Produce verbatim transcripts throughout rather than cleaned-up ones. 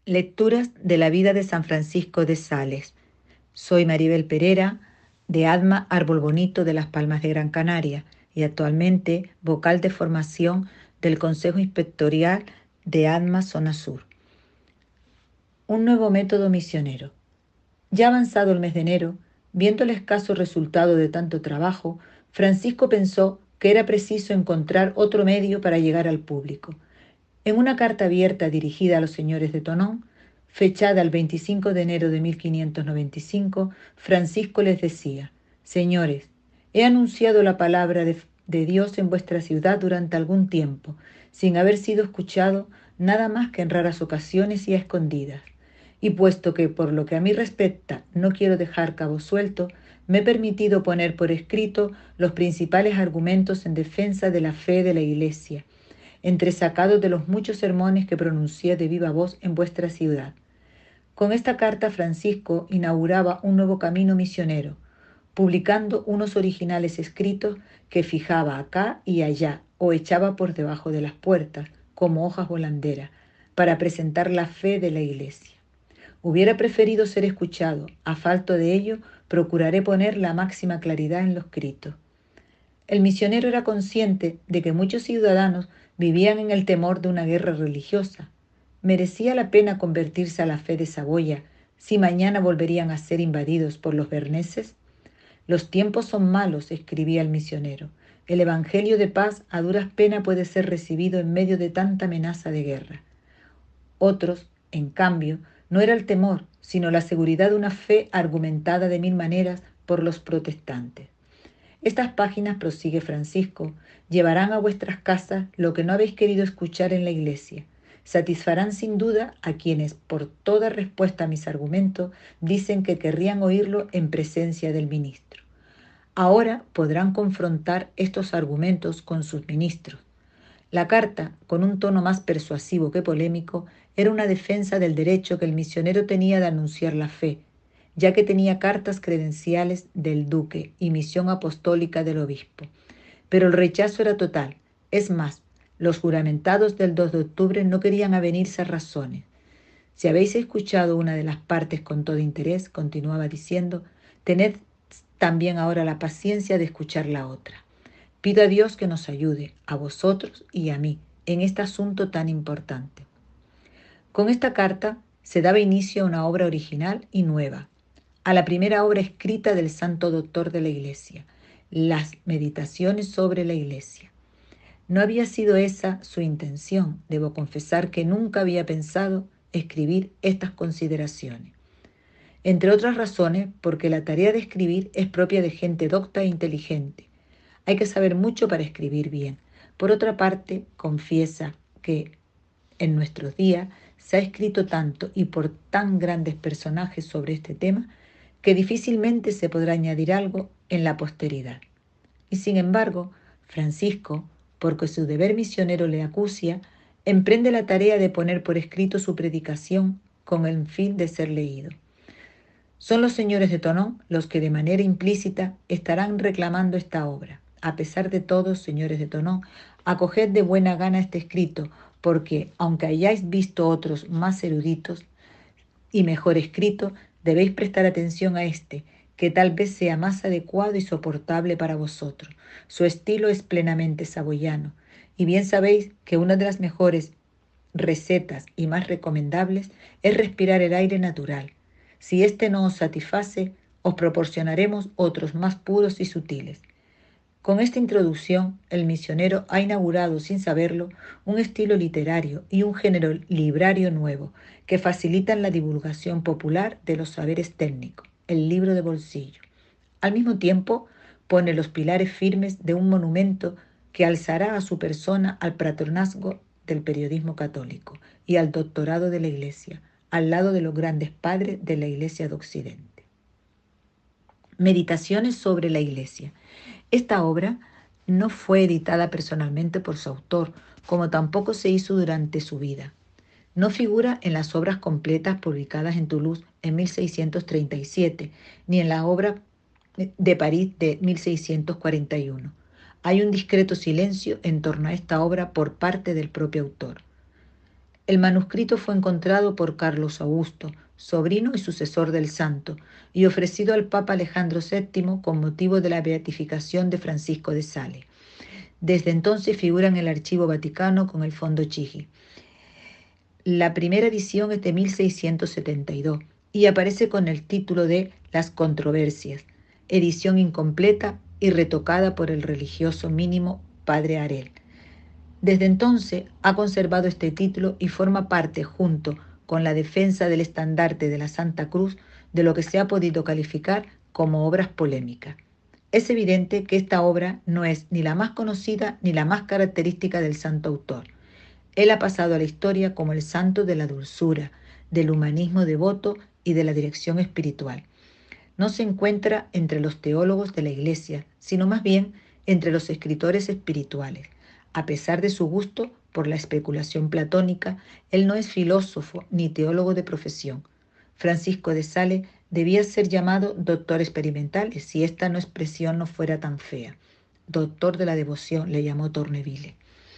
Lecturas de la vida de San Francisco de Sales. Soy Maribel Pereira, de ADMA Árbol Bonito de Las Palmas de Gran Canaria y actualmente vocal de formación del Consejo Inspectorial de ADMA Zona Sur. Un nuevo método misionero. Ya avanzado el mes de enero, viendo el escaso resultado de tanto trabajo, Francisco pensó que era preciso encontrar otro medio para llegar al público. En una carta abierta dirigida a los señores de Tonón, fechada el veinticinco de enero de mil quinientos noventa y cinco, Francisco les decía: Señores, he anunciado la palabra de, de Dios en vuestra ciudad durante algún tiempo, sin haber sido escuchado nada más que en raras ocasiones y a escondidas. Y puesto que por lo que a mí respecta no quiero dejar cabo suelto, me he permitido poner por escrito los principales argumentos en defensa de la fe de la Iglesia, entresacados de los muchos sermones que pronuncié de viva voz en vuestra ciudad. Con esta carta Francisco inauguraba un nuevo camino misionero, publicando unos originales escritos que fijaba acá y allá o echaba por debajo de las puertas, como hojas volanderas, para presentar la fe de la Iglesia. Hubiera preferido ser escuchado, a falta de ello procuraré poner la máxima claridad en lo escrito. El misionero era consciente de que muchos ciudadanos vivían en el temor de una guerra religiosa. ¿Merecía la pena convertirse a la fe de Saboya si mañana volverían a ser invadidos por los berneses? Los tiempos son malos, escribía el misionero. El evangelio de paz a duras penas puede ser recibido en medio de tanta amenaza de guerra. Otros, en cambio, no era el temor, sino la seguridad de una fe argumentada de mil maneras por los protestantes. Estas páginas, prosigue Francisco, llevarán a vuestras casas lo que no habéis querido escuchar en la Iglesia. Satisfarán sin duda a quienes, por toda respuesta a mis argumentos, dicen que querrían oírlo en presencia del ministro. Ahora podrán confrontar estos argumentos con sus ministros. La carta, con un tono más persuasivo que polémico, era una defensa del derecho que el misionero tenía de anunciar la fe, ya que tenía cartas credenciales del duque y misión apostólica del obispo. Pero el rechazo era total. Es más, los juramentados del dos de octubre no querían avenirse a razones. Si habéis escuchado una de las partes con todo interés, continuaba diciendo, tened también ahora la paciencia de escuchar la otra. Pido a Dios que nos ayude, a vosotros y a mí, en este asunto tan importante. Con esta carta se daba inicio a una obra original y nueva, a la primera obra escrita del santo doctor de la Iglesia, las Meditaciones sobre la Iglesia. No había sido esa su intención, debo confesar que nunca había pensado escribir estas consideraciones. Entre otras razones, porque la tarea de escribir es propia de gente docta e inteligente. Hay que saber mucho para escribir bien. Por otra parte, confiesa que en nuestros días se ha escrito tanto y por tan grandes personajes sobre este tema que difícilmente se podrá añadir algo en la posteridad. Y sin embargo, Francisco, porque su deber misionero le acucia, emprende la tarea de poner por escrito su predicación con el fin de ser leído. Son los señores de Tonón los que de manera implícita estarán reclamando esta obra. A pesar de todo, señores de Tonón, acoged de buena gana este escrito, porque, aunque hayáis visto otros más eruditos y mejor escritos, debéis prestar atención a este, que tal vez sea más adecuado y soportable para vosotros. Su estilo es plenamente saboyano, y bien sabéis que una de las mejores recetas y más recomendables es respirar el aire natural. Si éste no os satisface, os proporcionaremos otros más puros y sutiles. Con esta introducción, el misionero ha inaugurado, sin saberlo, un estilo literario y un género librario nuevo que facilitan la divulgación popular de los saberes técnicos, el libro de bolsillo. Al mismo tiempo, pone los pilares firmes de un monumento que alzará a su persona al patronazgo del periodismo católico y al doctorado de la Iglesia, al lado de los grandes padres de la Iglesia de Occidente. Meditaciones sobre la Iglesia. Esta obra no fue editada personalmente por su autor, como tampoco se hizo durante su vida. No figura en las obras completas publicadas en Toulouse en mil seiscientos treinta y siete, ni en la obra de París de mil seiscientos cuarenta y uno. Hay un discreto silencio en torno a esta obra por parte del propio autor. El manuscrito fue encontrado por Carlos Augusto, sobrino y sucesor del santo, y ofrecido al Papa Alejandro séptimo con motivo de la beatificación de Francisco de Sales. Desde entonces figura en el Archivo Vaticano con el Fondo Chigi. La primera edición es de mil seiscientos setenta y dos y aparece con el título de Las Controversias, edición incompleta y retocada por el religioso mínimo Padre Harel. Desde entonces ha conservado este título y forma parte, junto con la defensa del estandarte de la Santa Cruz, de lo que se ha podido calificar como obras polémicas. Es evidente que esta obra no es ni la más conocida ni la más característica del santo autor. Él ha pasado a la historia como el santo de la dulzura, del humanismo devoto y de la dirección espiritual. No se encuentra entre los teólogos de la Iglesia, sino más bien entre los escritores espirituales. A pesar de su gusto por la especulación platónica, él no es filósofo ni teólogo de profesión. Francisco de Sales debía ser llamado doctor experimental si esta no expresión no fuera tan fea. Doctor de la devoción le llamó Torneville.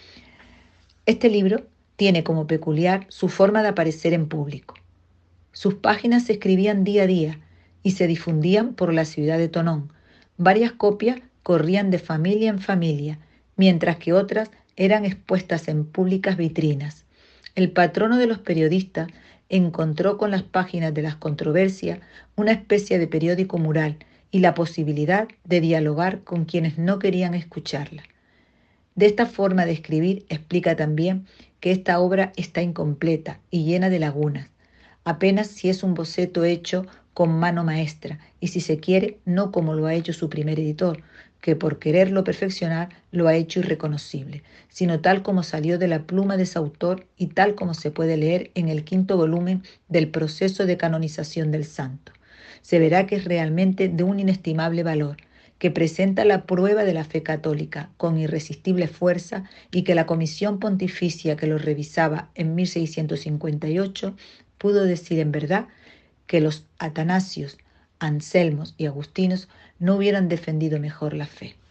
Este libro tiene como peculiar su forma de aparecer en público. Sus páginas se escribían día a día y se difundían por la ciudad de Tonnón. Varias copias corrían de familia en familia, mientras que otras eran expuestas en públicas vitrinas. El patrono de los periodistas encontró con las páginas de las controversias una especie de periódico mural y la posibilidad de dialogar con quienes no querían escucharla. De esta forma de escribir explica también que esta obra está incompleta y llena de lagunas, apenas si es un boceto hecho con mano maestra y, si se quiere, no como lo ha hecho su primer editor, que por quererlo perfeccionar lo ha hecho irreconocible, sino tal como salió de la pluma de su autor y tal como se puede leer en el quinto volumen del proceso de canonización del santo. Se verá que es realmente de un inestimable valor, que presenta la prueba de la fe católica con irresistible fuerza y que la Comisión Pontificia que lo revisaba en mil seiscientos cincuenta y ocho pudo decir en verdad que los Atanasios, Anselmos y Agustinos no hubieran defendido mejor la fe.